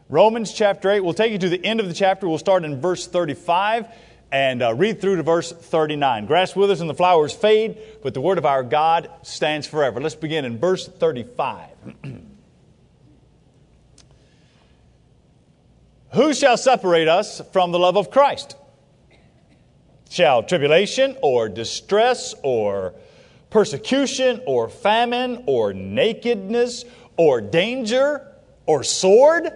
Romans chapter 8. We'll take you to the end of the chapter. We'll start in verse 35 and read through to verse 39. Grass withers and the flowers fade, but the word of our God stands forever. Let's begin in verse 35. Who shall separate us from the love of Christ? Shall tribulation or distress or persecution or famine or nakedness or danger or sword?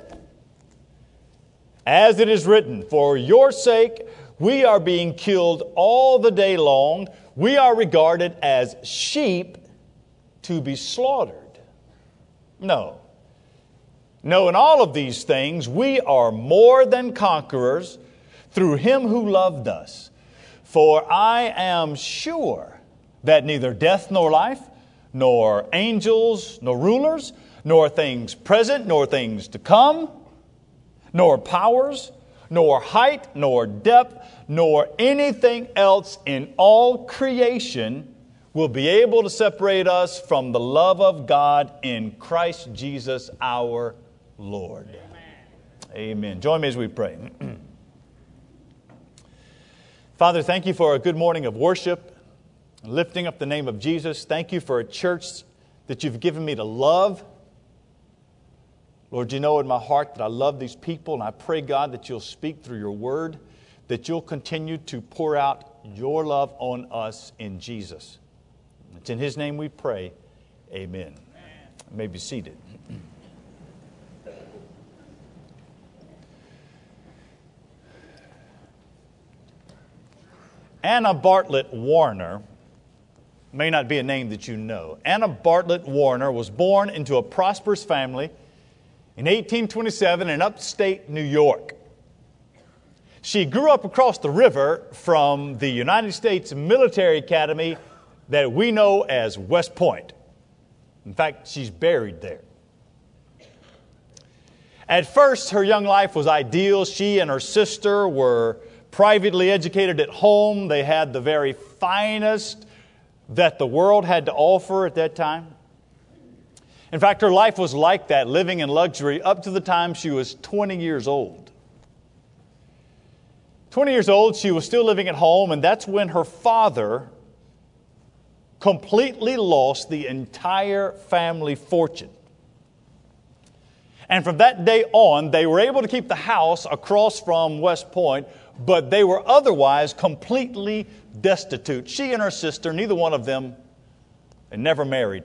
As it is written, for your sake we are being killed all the day long. We are regarded as sheep to be slaughtered. No, in all of these things we are more than conquerors through Him who loved us. For I am sure that neither death nor life, nor angels, nor rulers, nor things present, nor things to come, nor powers, nor height, nor depth, nor anything else in all creation will be able to separate us from the love of God in Christ Jesus our Lord. Amen. Join me as we pray. Father, thank you for a good morning of worship, lifting up the name of Jesus. Thank you for a church that you've given me to love. Lord, you know in my heart that I love these people, and I pray, God, that you'll speak through your word, that you'll continue to pour out your love on us in Jesus. It's in His name we pray. Amen. You may be seated. Anna Bartlett Warner may not be a name that you know. Anna Bartlett Warner was born into a prosperous family in 1827 in upstate New York. She grew up across the river from the United States Military Academy that we know as West Point. In fact, she's buried there. At first, her young life was ideal. She and her sister were privately educated at home. They had the very finest that the world had to offer at that time. In fact, her life was like that, living in luxury up to the time she was 20 years old. 20 years old, she was still living at home, and that's when her father completely lost the entire family fortune. And from that day on, they were able to keep the house across from West Point, but they were otherwise completely destitute. She and her sister, neither one of them, had never married.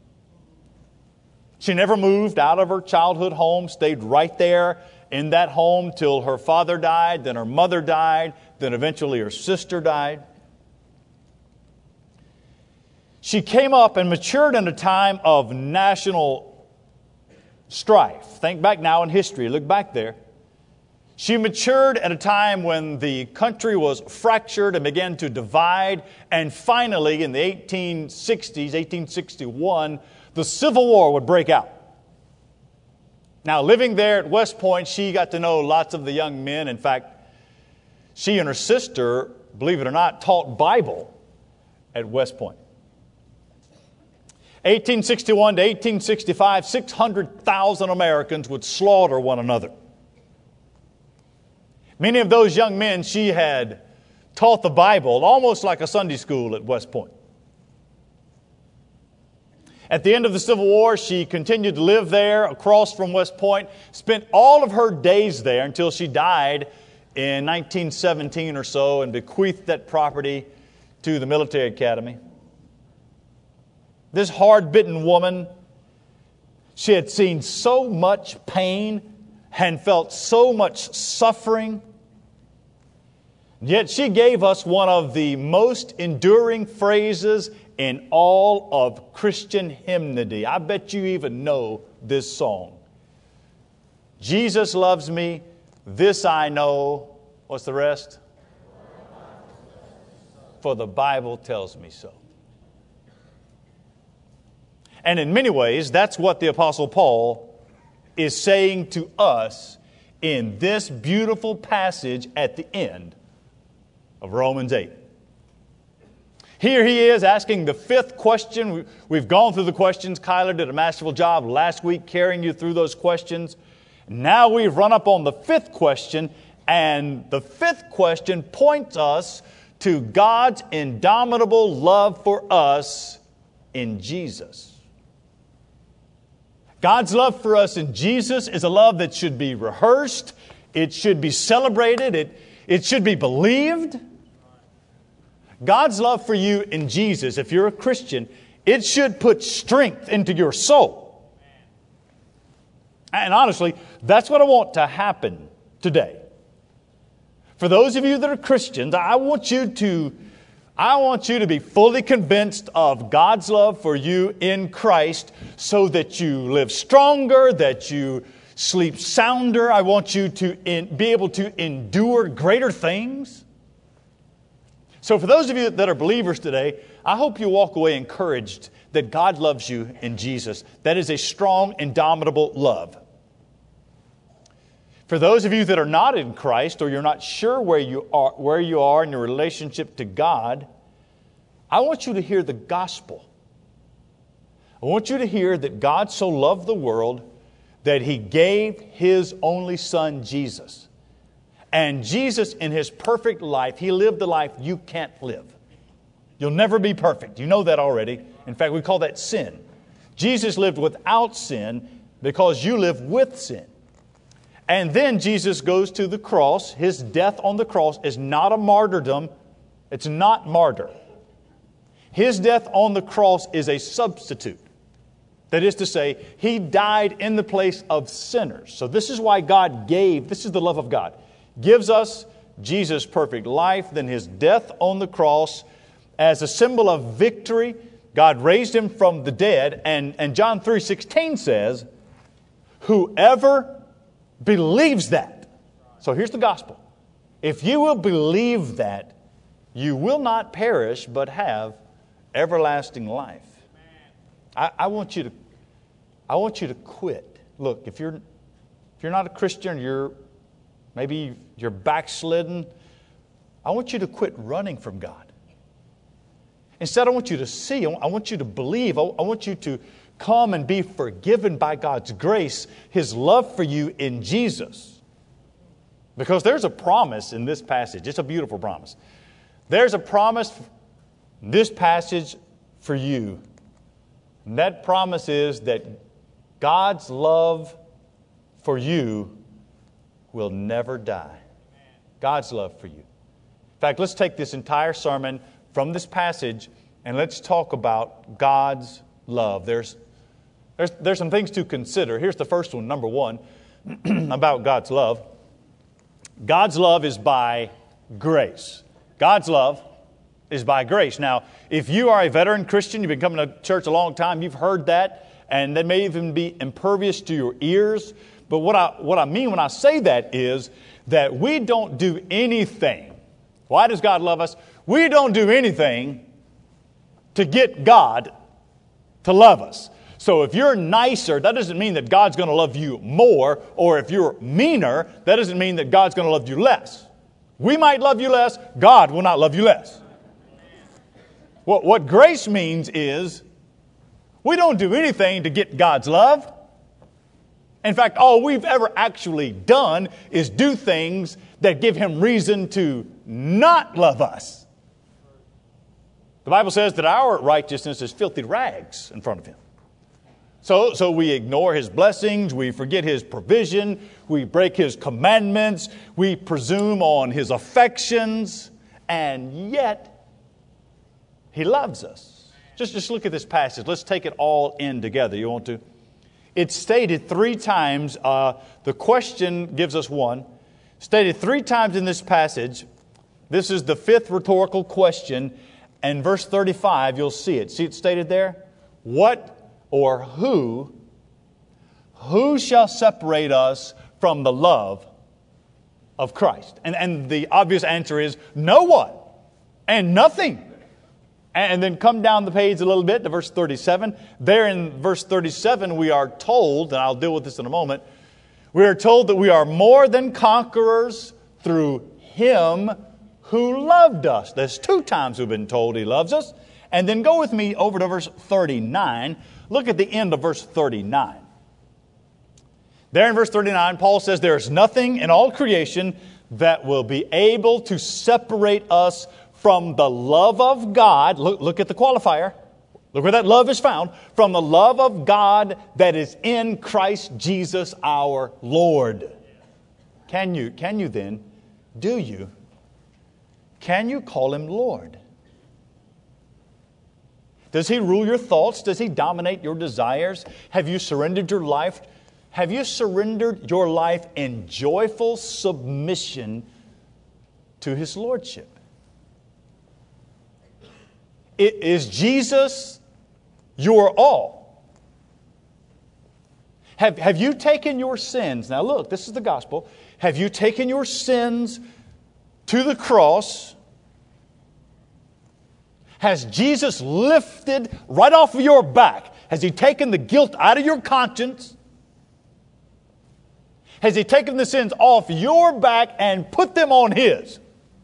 She never moved out of her childhood home, stayed right there in that home till her father died, then her mother died, then eventually her sister died. She came up and matured in a time of national strife. Think back now in history. Look back there. She matured at a time when the country was fractured and began to divide. And finally, in the 1860s, 1861, the Civil War would break out. Now, living there at West Point, she got to know lots of the young men. In fact, she and her sister, believe it or not, taught Bible at West Point. 1861 to 1865, 600,000 Americans would slaughter one another. Many of those young men she had taught the Bible, almost like a Sunday school at West Point. At the end of the Civil War, she continued to live there across from West Point, spent all of her days there until she died in 1917 or so and bequeathed that property to the military academy. This hard-bitten woman, she had seen so much pain and felt so much suffering. Yet she gave us one of the most enduring phrases in all of Christian hymnody. I bet you even know this song. Jesus loves me, this I know. What's the rest? For the Bible tells me so. And in many ways, that's what the Apostle Paul is saying to us in this beautiful passage at the end of Romans 8. Here he is asking the fifth question. We've gone through the questions. Kyler did a masterful job last week carrying you through those questions. Now we've run up on the fifth question, and the fifth question points us to God's indomitable love for us in Jesus. God's love for us in Jesus is a love that should be rehearsed. It should be celebrated. It should be believed. God's love for you in Jesus, if you're a Christian, it should put strength into your soul. And honestly, that's what I want to happen today. For those of you that are Christians, I want you to be fully convinced of God's love for you in Christ so that you live stronger, that you sleep sounder. I want you to be able to endure greater things. So for those of you that are believers today, I hope you walk away encouraged that God loves you in Jesus. That is a strong, indomitable love. For those of you that are not in Christ, or you're not sure where you are in your relationship to God, I want you to hear the gospel. I want you to hear that God so loved the world that He gave His only Son, Jesus. And Jesus, in His perfect life, He lived the life you can't live. You'll never be perfect. You know that already. In fact, we call that sin. Jesus lived without sin because you live with sin. And then Jesus goes to the cross. His death on the cross is not a martyrdom. It's not martyr. His death on the cross is a substitute. That is to say, He died in the place of sinners. So this is why God this is the love of God, gives us Jesus' perfect life, then His death on the cross as a symbol of victory. God raised Him from the dead. And John 3:16 says, whoever believes that. So here's the gospel. If you will believe that, you will not perish but have everlasting life. I want you to quit. Look, if you're not a Christian, maybe you're backslidden, I want you to quit running from God. Instead, I want you to see, I want you to believe, I want you to come and be forgiven by God's grace, His love for you in Jesus. Because there's a promise in this passage. It's a beautiful promise. There's a promise in this passage for you. And that promise is that God's love for you will never die. God's love for you. In fact, let's take this entire sermon from this passage and let's talk about God's love. There's some things to consider. Here's the first one, number one, about God's love. God's love is by grace. God's love is by grace. Now, if you are a veteran Christian, you've been coming to church a long time, you've heard that, and that may even be impervious to your ears. But what I mean when I say that is that we don't do anything. Why does God love us? We don't do anything to get God to love us. So if you're nicer, that doesn't mean that God's going to love you more. Or if you're meaner, that doesn't mean that God's going to love you less. We might love you less. God will not love you less. What grace means is we don't do anything to get God's love. In fact, all we've ever actually done is do things that give Him reason to not love us. The Bible says that our righteousness is filthy rags in front of Him. So we ignore His blessings, we forget His provision, we break His commandments, we presume on His affections, and yet He loves us. Just look at this passage. Let's take it all in together. You want to? It's stated 3 times. The question gives us 1. Stated 3 times in this passage. This is the 5th rhetorical question. And verse 35, you'll see it. See it stated there? What or who shall separate us from the love of Christ? And the obvious answer is no one and nothing. And then come down the page a little bit to verse 37. There in verse 37 we are told, and I'll deal with this in a moment, we are told that we are more than conquerors through Him who loved us. There's 2 times we've been told He loves us. And then go with me over to verse 39. Look at the end of verse 39. There in verse 39, Paul says, there is nothing in all creation that will be able to separate us from the love of God. Look at the qualifier. Look where that love is found. From the love of God that is in Christ Jesus our Lord. Can you then, do you, can you call Him Lord? Does He rule your thoughts? Does He dominate your desires? Have you surrendered your life? Have you surrendered your life in joyful submission to His Lordship? Is Jesus your all? Have you taken your sins? Now look, this is the gospel. Have you taken your sins to the cross? Has Jesus lifted right off of your back? Has He taken the guilt out of your conscience? Has He taken the sins off your back and put them on His?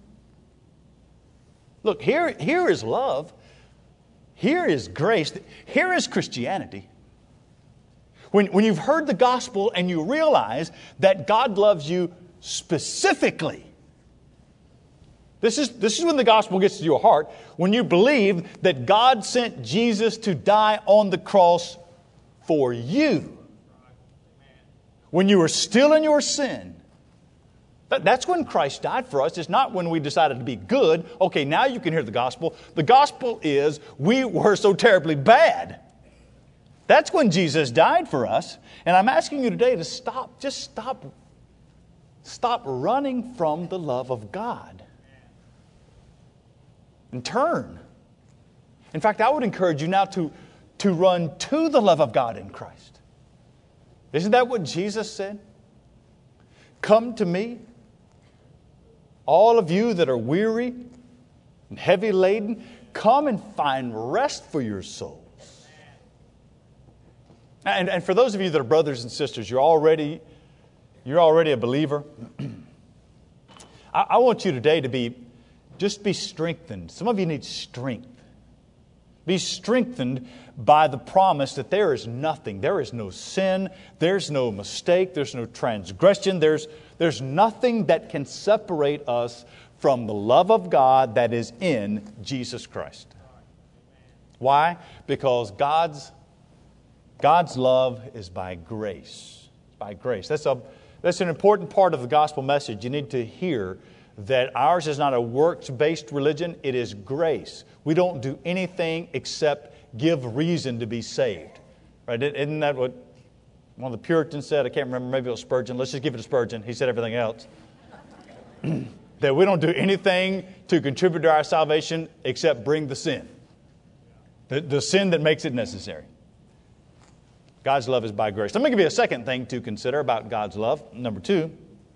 Look, here is love. Here is grace. Here is Christianity. When you've heard the gospel and you realize that God loves you specifically, this is when the gospel gets to your heart. When you believe that God sent Jesus to die on the cross for you. When you were still in your sin. That's when Christ died for us. It's not when we decided to be good. Okay, now you can hear the gospel. The gospel is we were so terribly bad. That's when Jesus died for us. And I'm asking you today to stop running from the love of God. And turn. In fact, I would encourage you now to run to the love of God in Christ. Isn't that what Jesus said? Come to me, all of you that are weary and heavy laden, come and find rest for your souls. And for those of you that are brothers and sisters, you're already a believer. I want you today to be strengthened. Some of you need strength. Be strengthened by the promise that there is nothing. There is no sin. There's no mistake. There's no transgression. There's nothing that can separate us from the love of God that is in Jesus Christ. Why? Because God's love is by grace. By grace. That's an important part of the gospel message. You need to hear that ours is not a works-based religion. It is grace. We don't do anything except give reason to be saved. Right? Isn't that what one of the Puritans said? I can't remember. Maybe it was Spurgeon. Let's just give it to Spurgeon. He said everything else. That we don't do anything to contribute to our salvation except bring the sin. The sin that makes it necessary. God's love is by grace. Let me give you a second thing to consider about God's love. Number 2.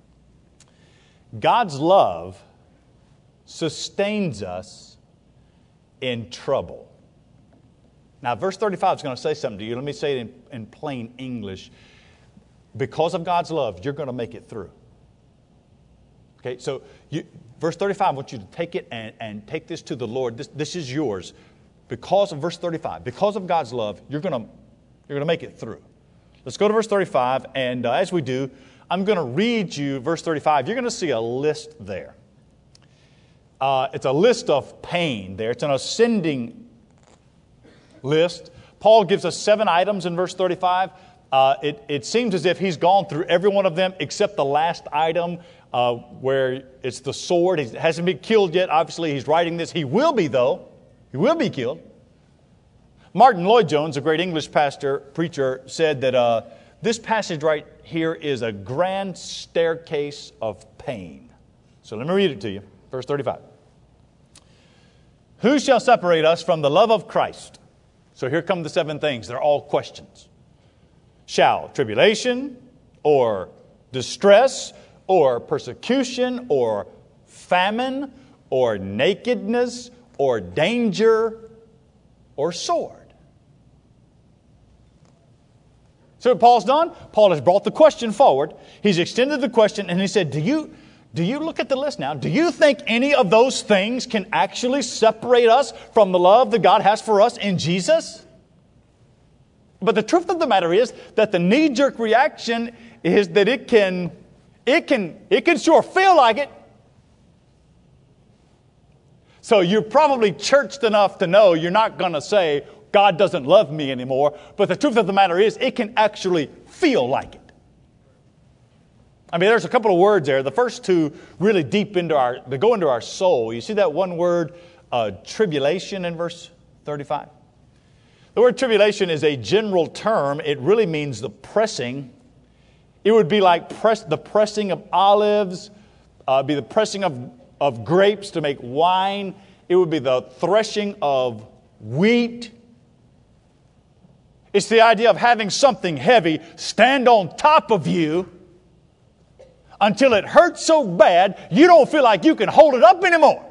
God's love sustains us in trouble. Now, verse 35 is going to say something to you. Let me say it in plain English. Because of God's love, you're going to make it through. Okay, so verse 35, I want you to take it and take this to the Lord. This is yours. Because of verse 35, because of God's love, you're going to make it through. Let's go to verse 35, and as we do, I'm going to read you verse 35. You're going to see a list there. It's a list of pain there. It's an ascending list. Paul gives us 7 items in verse 35. It seems as if he's gone through every one of them except the last item where it's the sword. He hasn't been killed yet. Obviously, he's writing this. He will be, though. He will be killed. Martin Lloyd-Jones, a great English preacher, said that this passage right here is a grand staircase of pain. So let me read it to you. Verse 35. Who shall separate us from the love of Christ? So here come the 7 things. They're all questions. Shall tribulation or distress or persecution or famine or nakedness or danger or sword? So what Paul's done? Paul has brought the question forward. He's extended the question and he said, do you look at the list now? Do you think any of those things can actually separate us from the love that God has for us in Jesus? But the truth of the matter is that the knee-jerk reaction is that it can sure feel like it. So you're probably churched enough to know you're not going to say, God doesn't love me anymore. But the truth of the matter is, it can actually feel like it. I mean, there's a couple of words there. The first two really deep they go into our soul. You see that one word, tribulation, in verse 35? The word tribulation is a general term. It really means the pressing. It would be like the pressing of olives, be the pressing of grapes to make wine. It would be the threshing of wheat. It's the idea of having something heavy stand on top of you until it hurts so bad you don't feel like you can hold it up anymore.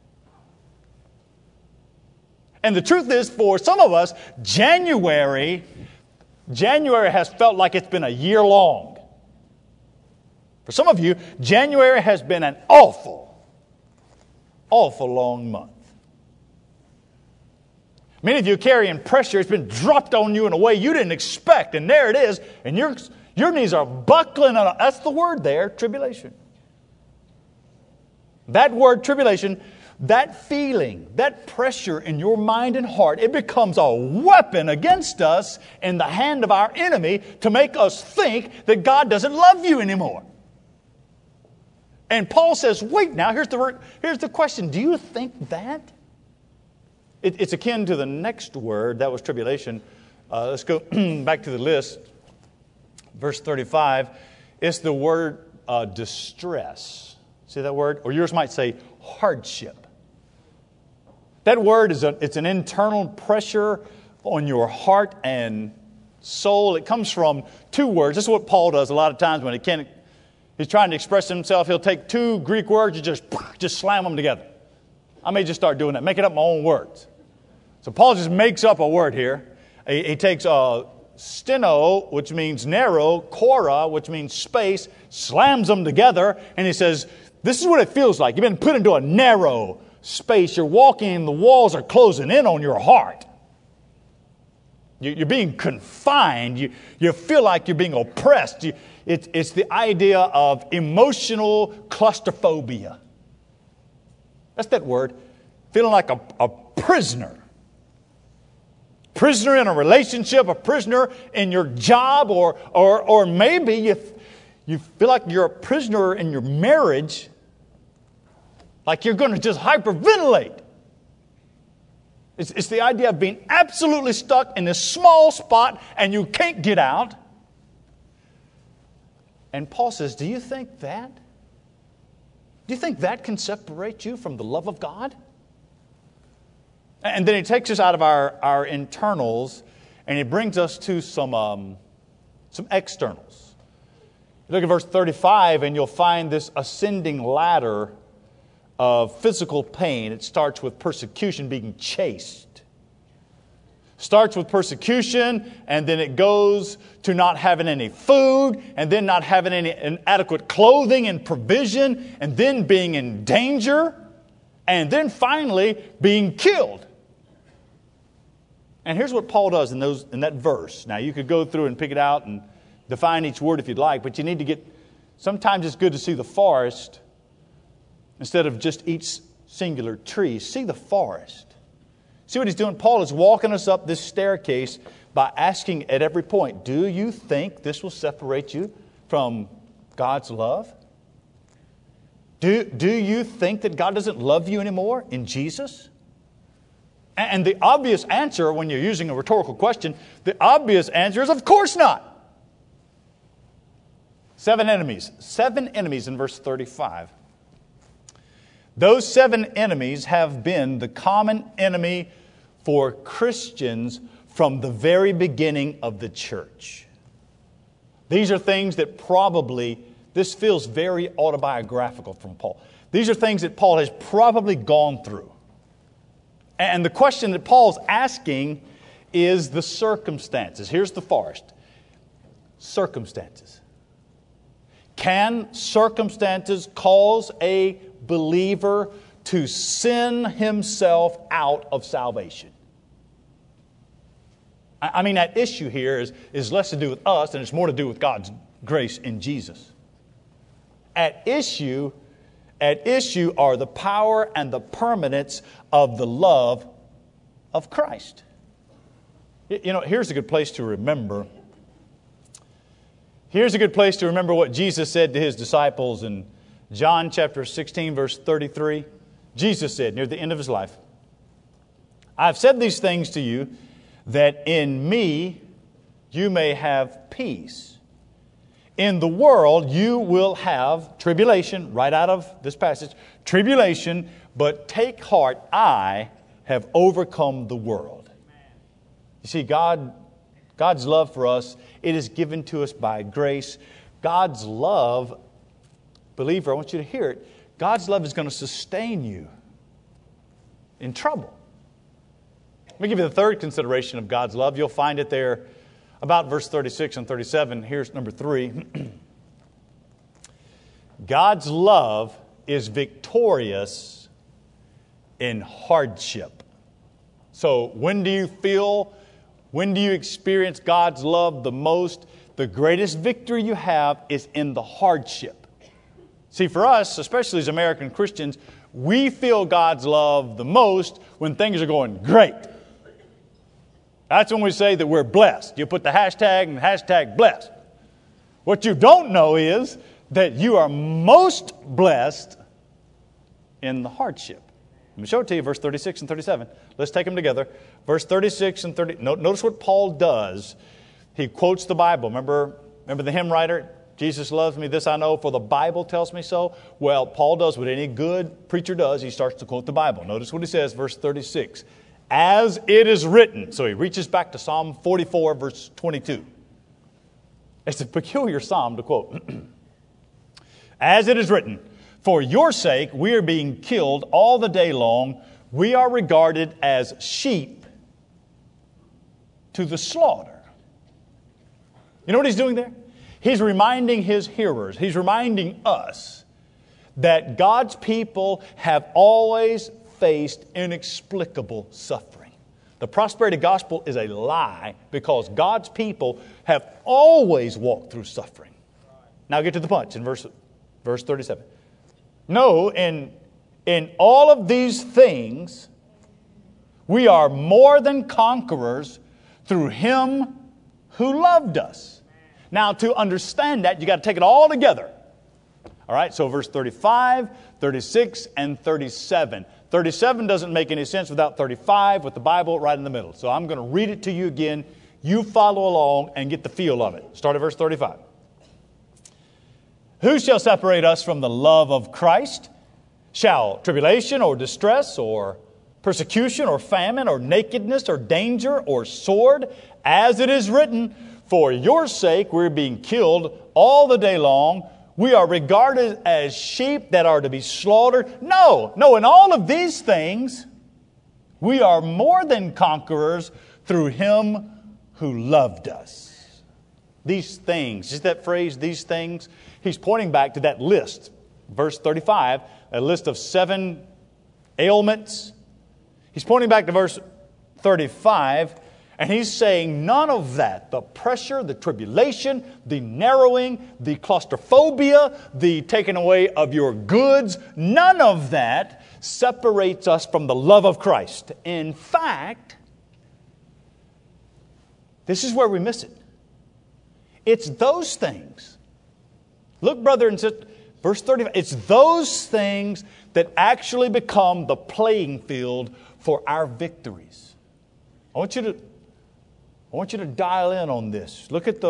And the truth is, for some of us, January has felt like it's been a year long. For some of you, January has been an awful long month. Many of you are carrying pressure. It's been dropped on you in a way you didn't expect. And there it is. And your knees are buckling. That's the word there, tribulation. That word, tribulation, that feeling, that pressure in your mind and heart, it becomes a weapon against us in the hand of our enemy to make us think that God doesn't love you anymore. And Paul says, wait now, here's the question. Do you think that? It's akin to the next word, that was tribulation. Let's go back to the list. Verse 35, it's the word distress. See that word? Or yours might say hardship. That word it's an internal pressure on your heart and soul. It comes from two words. This is what Paul does a lot of times when he's trying to express himself. He'll take two Greek words and just slam them together. I may just start doing that, making up my own words. So Paul just makes up a word here. He takes steno, which means narrow, chora, which means space, slams them together, and he says, this is what it feels like. You've been put into a narrow space. You're walking and the walls are closing in on your heart. You're being confined. You feel like you're being oppressed. It's the idea of emotional claustrophobia. That's that word. Feeling like a prisoner. Prisoner in a relationship, a prisoner in your job, or maybe you feel like you're a prisoner in your marriage, like you're going to just hyperventilate. It's the idea of being absolutely stuck in this small spot and you can't get out. And Paul says, do you think that? Do you think that can separate you from the love of God? And then he takes us out of our internals and he brings us to some externals. Look at verse 35 and you'll find this ascending ladder of physical pain. It starts with persecution, being chased. Starts with persecution, and then it goes to not having any food, and then not having any adequate clothing and provision, and then being in danger, and then finally being killed. And here's what Paul does in that verse. Now, you could go through and pick it out and define each word if you'd like, but you need to sometimes it's good to see the forest instead of just each singular tree. See the forest. See what he's doing? Paul is walking us up this staircase by asking at every point, do you think this will separate you from God's love? Do you think that God doesn't love you anymore in Jesus? And the obvious answer, when you're using a rhetorical question, the obvious answer is, of course not. 7 enemies. 7 enemies in verse 35. Those 7 enemies have been the common enemy for Christians from the very beginning of the church. These are things that this feels very autobiographical from Paul. These are things that Paul has probably gone through. And the question that Paul's asking is the circumstances. Here's the forest. Circumstances. Can circumstances cause a believer to sin himself out of salvation? I mean, that issue here is less to do with us and it's more to do with God's grace in Jesus. At issue are the power and the permanence of the love of Christ. You know, here's a good place to remember. Here's a good place to remember what Jesus said to His disciples in John chapter 16, verse 33. Jesus said, near the end of His life, I've said these things to you, that in me you may have peace. In the world you will have tribulation, right out of this passage, tribulation, but take heart, I have overcome the world. You see, God's love for us, it is given to us by grace. God's love, believer, I want you to hear it, God's love is going to sustain you in trouble. Let me give you the third consideration of God's love. You'll find it there about verse 36 and 37. Here's number 3. God's love is victorious in hardship. So when do you experience God's love the most? The greatest victory you have is in the hardship. See, for us, especially as American Christians, we feel God's love the most when things are going great. That's when we say that we're blessed. You put the hashtag and hashtag blessed. What you don't know is that you are most blessed in the hardship. Let me show it to you, verse 36 and 37. Let's take them together. Verse 36 and 30. Notice what Paul does. He quotes the Bible. Remember the hymn writer? Jesus loves me, this I know, for the Bible tells me so. Well, Paul does what any good preacher does. He starts to quote the Bible. Notice what he says, verse 36. As it is written. So he reaches back to Psalm 44, verse 22. It's a peculiar psalm to quote. As it is written, for your sake we are being killed all the day long. We are regarded as sheep to the slaughter. You know what he's doing there? He's reminding his hearers, he's reminding us that God's people have always faced inexplicable suffering. The prosperity gospel is a lie because God's people have always walked through suffering. Now get to the punch in verse 37. No, in all of these things, we are more than conquerors through Him who loved us. Now, to understand that, you got to take it all together. All right, so verse 35, 36, and 37. 37 doesn't make any sense without 35 with the Bible right in the middle. So I'm going to read it to you again. You follow along and get the feel of it. Start at verse 35. Who shall separate us from the love of Christ? Shall tribulation or distress or persecution or famine or nakedness or danger or sword? As it is written, for your sake we're being killed all the day long. We are regarded as sheep that are to be slaughtered. No, in all of these things, we are more than conquerors through Him who loved us. These things, just that phrase, these things, he's pointing back to that list. Verse 35, a list of 7 ailments. He's pointing back to verse 35, and he's saying none of that, the pressure, the tribulation, the narrowing, the claustrophobia, the taking away of your goods, none of that separates us from the love of Christ. In fact, this is where we miss it. It's those things. Look, brother and sister, verse 35, it's those things that actually become the playing field for our victories. I want you to dial in on this. Look at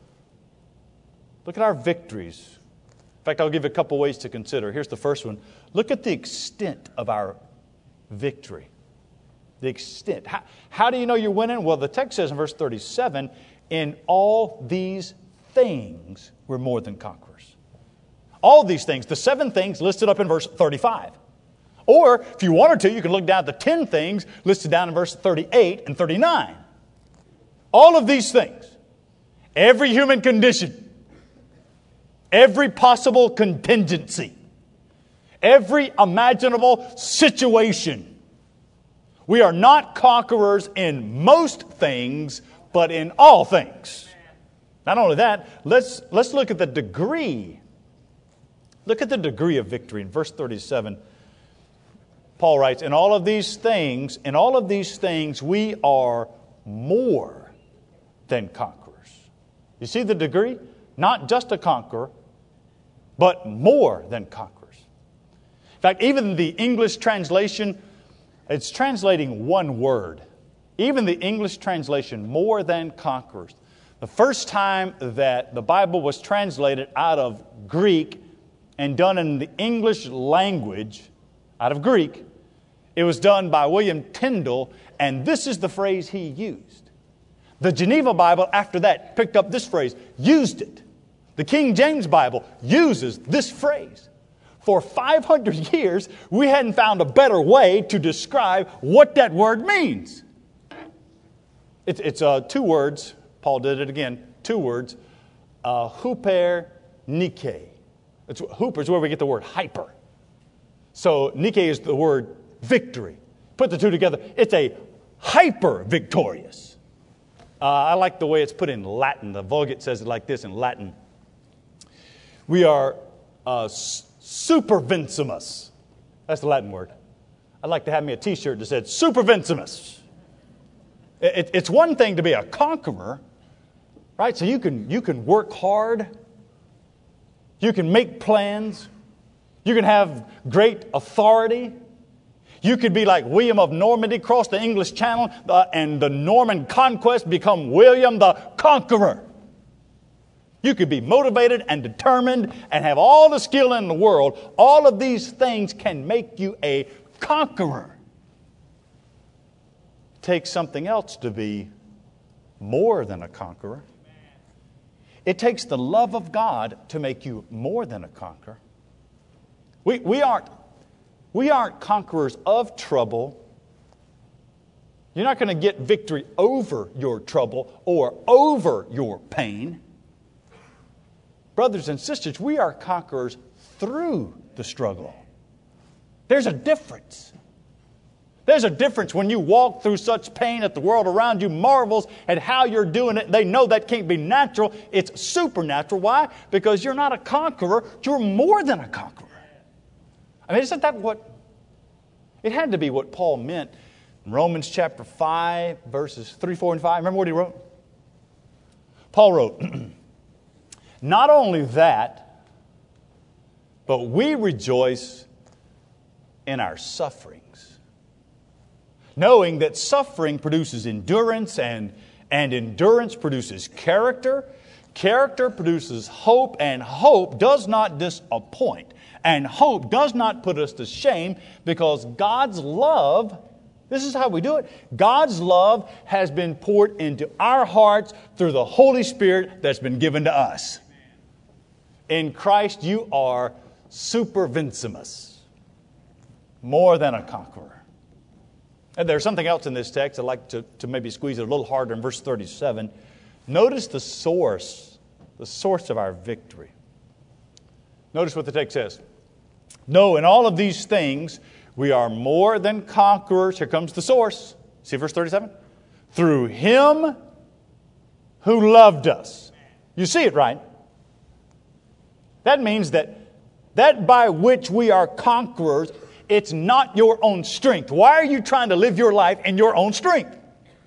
our victories. In fact, I'll give you a couple ways to consider. Here's the first one. Look at the extent of our victory. The extent. How do you know you're winning? Well, the text says in verse 37, in all these things we're more than conquerors. All these things, the 7 things listed up in verse 35. Or, if you wanted to, you can look down at the 10 things listed down in verse 38 and 39. All of these things, every human condition, every possible contingency, every imaginable situation. We are not conquerors in most things, but in all things. Not only that, let's look at the degree. Look at the degree of victory in verse 37. Paul writes, in all of these things, we are more than conquerors. You see the degree? Not just a conqueror, but more than conquerors. In fact, even the English translation, it's translating one word. Even the English translation, more than conquerors. The first time that the Bible was translated out of Greek and done in the English language, out of Greek, it was done by William Tyndale, and this is the phrase he used. The Geneva Bible, after that, picked up this phrase, used it. The King James Bible uses this phrase. For 500 years, we hadn't found a better way to describe what that word means. It's two words. Paul did it again. Two words. Huper Nike. Huper is where we get the word hyper. So Nike is the word victory. Put the two together. It's a hyper victorious. I like the way it's put in Latin. The Vulgate says it like this in Latin. We are supervincimus. That's the Latin word. I'd like to have me a t-shirt that said supervincimus. It's one thing to be a conqueror, right? So you can work hard. You can make plans. You can have great authority. You could be like William of Normandy, cross the English Channel, and the Norman conquest become William the Conqueror. You could be motivated and determined and have all the skill in the world. All of these things can make you a conqueror. It takes something else to be more than a conqueror. It takes the love of God to make you more than a conqueror. We aren't conquerors of trouble. You're not going to get victory over your trouble or over your pain. Brothers and sisters, we are conquerors through the struggle. There's a difference. There's a difference when you walk through such pain that the world around you marvels at how you're doing it. They know that can't be natural. It's supernatural. Why? Because you're not a conqueror. You're more than a conqueror. I mean, isn't that what... It had to be what Paul meant in Romans chapter 5, verses 3, 4, and 5. Remember what he wrote? Paul wrote, not only that, but we rejoice in our sufferings, knowing that suffering produces endurance, and endurance produces character. Character produces hope, and hope does not disappoint. And hope does not put us to shame, because God's love, this is how we do it. God's love has been poured into our hearts through the Holy Spirit that's been given to us. In Christ you are supervincimus, more than a conqueror. And there's something else in this text I'd like to maybe squeeze it a little harder in verse 37. Notice the source of our victory. Notice what the text says. No, in all of these things, we are more than conquerors. Here comes the source. See verse 37? Through Him who loved us. You see it, right? That means that by which we are conquerors, it's not your own strength. Why are you trying to live your life in your own strength?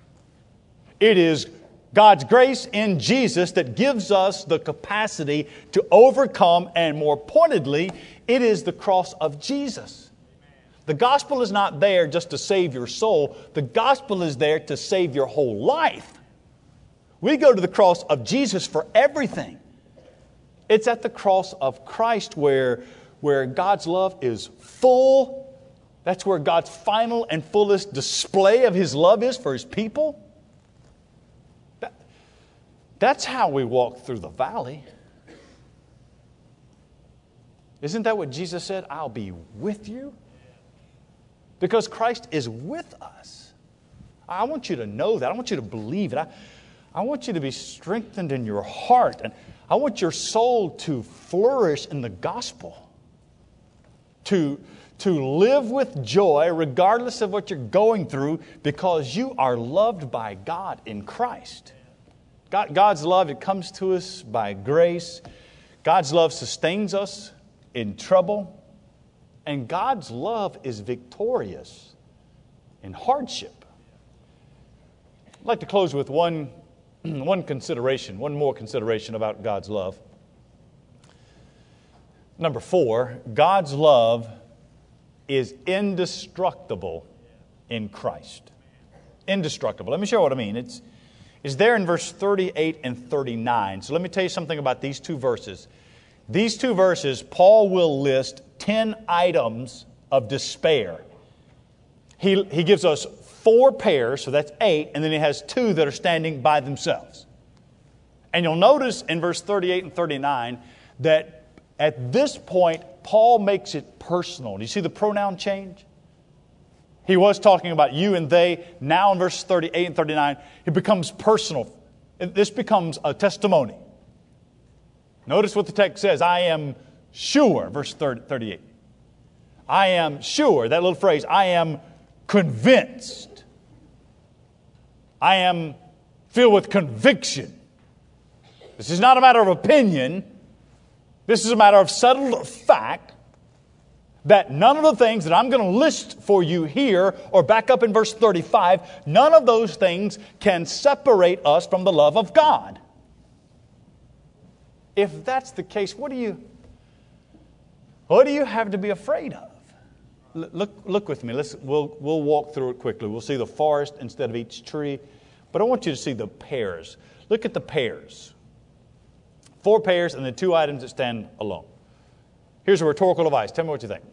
It is God's grace in Jesus that gives us the capacity to overcome, and more pointedly, it is the cross of Jesus. The gospel is not there just to save your soul. The gospel is there to save your whole life. We go to the cross of Jesus for everything. It's at the cross of Christ where God's love is full. That's where God's final and fullest display of His love is for His people. That's how we walk through the valley. Isn't that what Jesus said? I'll be with you. Because Christ is with us. I want you to know that. I want you to believe it. I want you to be strengthened in your heart. And I want your soul to flourish in the gospel. To live with joy regardless of what you're going through, because you are loved by God in Christ. God's love, it comes to us by grace. God's love sustains us in trouble. And God's love is victorious in hardship. I'd like to close with one more consideration about God's love. Number 4, God's love is indestructible in Christ. Indestructible. Let me show you what I mean. It's there in verse 38 and 39. So let me tell you something about these two verses. These two verses, Paul will list 10 items of despair. He gives us 4 pairs, so that's 8, and then he has 2 that are standing by themselves. And you'll notice in verse 38 and 39 that at this point, Paul makes it personal. Do you see the pronoun change? He was talking about you and they. Now in verse 38 and 39, it becomes personal. This becomes a testimony. Notice what the text says. I am sure, verse 38. I am sure, that little phrase, I am convinced. I am filled with conviction. This is not a matter of opinion. This is a matter of settled fact that none of the things that I'm going to list for you here or back up in verse 35, none of those things can separate us from the love of God. If that's the case, what do you have to be afraid of? Look with me. We'll walk through it quickly. We'll see the forest instead of each tree. But I want you to see the pairs. Look at the pairs. 4 pairs and the 2 items that stand alone. Here's a rhetorical device. Tell me what you think.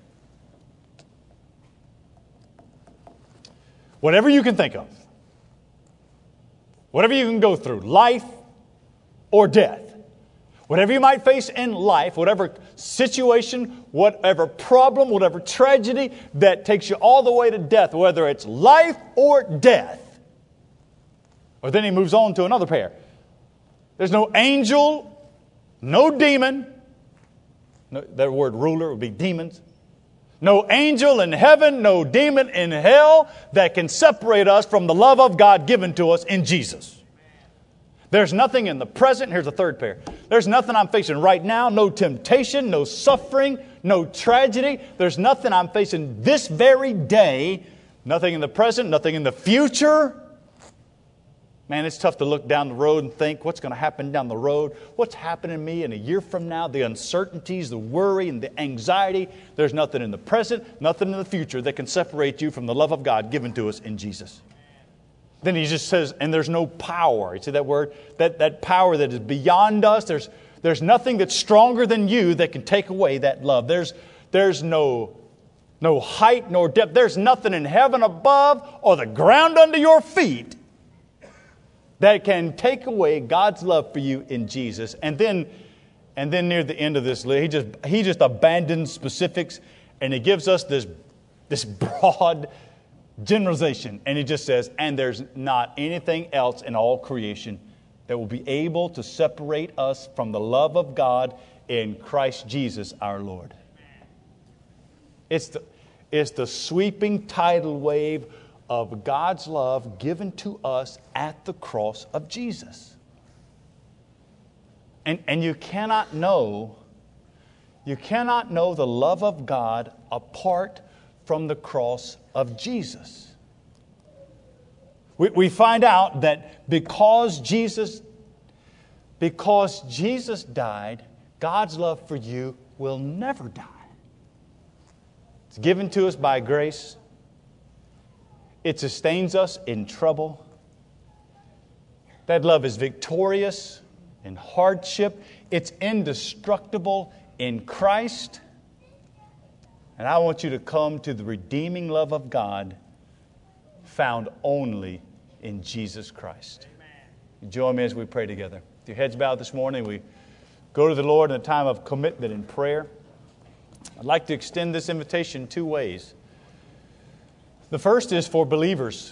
Whatever you can think of. Whatever you can go through. Life or death. Whatever you might face in life, whatever situation, whatever problem, whatever tragedy that takes you all the way to death, whether it's life or death. Or then he moves on to another pair. There's no angel, no demon. No, that word ruler would be demons. No angel in heaven, no demon in hell that can separate us from the love of God given to us in Jesus. There's nothing in the present. Here's a third pair. There's nothing I'm facing right now. No temptation, no suffering, no tragedy. There's nothing I'm facing this very day. Nothing in the present, nothing in the future. Man, it's tough to look down the road and think, what's going to happen down the road? What's happening to me in a year from now? The uncertainties, the worry, and the anxiety. There's nothing in the present, nothing in the future that can separate you from the love of God given to us in Jesus. Then he just says, and there's no power. You see that word? That power that is beyond us. There's nothing that's stronger than you that can take away that love. There's no height nor depth. There's nothing in heaven above or the ground under your feet that can take away God's love for you in Jesus. And then near the end of this, he just abandons specifics and he gives us this broad generalization. And he just says, and there's not anything else in all creation that will be able to separate us from the love of God in Christ Jesus our Lord. It's the sweeping tidal wave of God's love given to us at the cross of Jesus. And you cannot know the love of God apart from the cross of Jesus. We find out that because Jesus died, God's love for you will never die. It's given to us by grace. It sustains us in trouble. That love is victorious in hardship. It's indestructible in Christ. And I want you to come to the redeeming love of God found only in Jesus Christ. Join me as we pray together. With your heads bowed this morning, we go to the Lord in a time of commitment and prayer. I'd like to extend this invitation 2 ways. The first is for believers.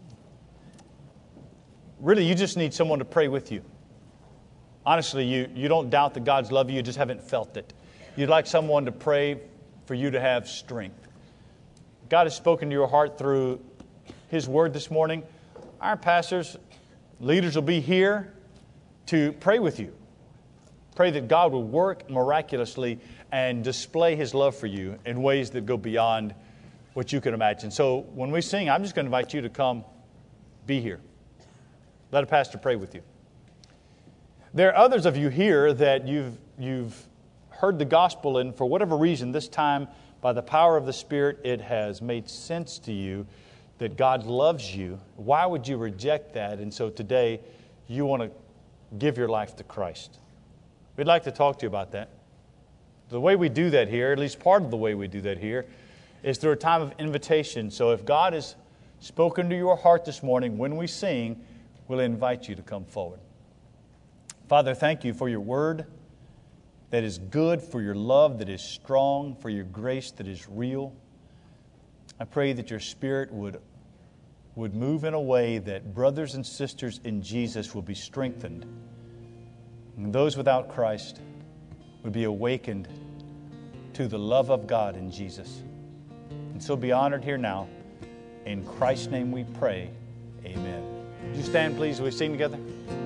Really, you just need someone to pray with you. Honestly, you don't doubt that God's love you just haven't felt it. You'd like someone to pray for you to have strength. God has spoken to your heart through His Word this morning. Our pastors, Leaders will be here to pray with you. Pray that God will work miraculously and display His love for you in ways that go beyond what you can imagine. So when we sing, I'm just going to invite you to come be here. Let a pastor pray with you. There are others of you here that you've heard the gospel, and for whatever reason, this time, by the power of the Spirit, it has made sense to you that God loves you. Why would you reject that? And so today, you want to give your life to Christ. We'd like to talk to you about that. The way we do that here, at least part of the way we do that here, is through a time of invitation. So if God has spoken to your heart this morning, when we sing, we'll invite you to come forward. Father, thank you for your word that is good, for your love that is strong, for your grace that is real. I pray that your Spirit would move in a way that brothers and sisters in Jesus will be strengthened. And those without Christ would be awakened to the love of God in Jesus. And so be honored here now. In Christ's name we pray. Amen. Would you stand, please? Will we sing together?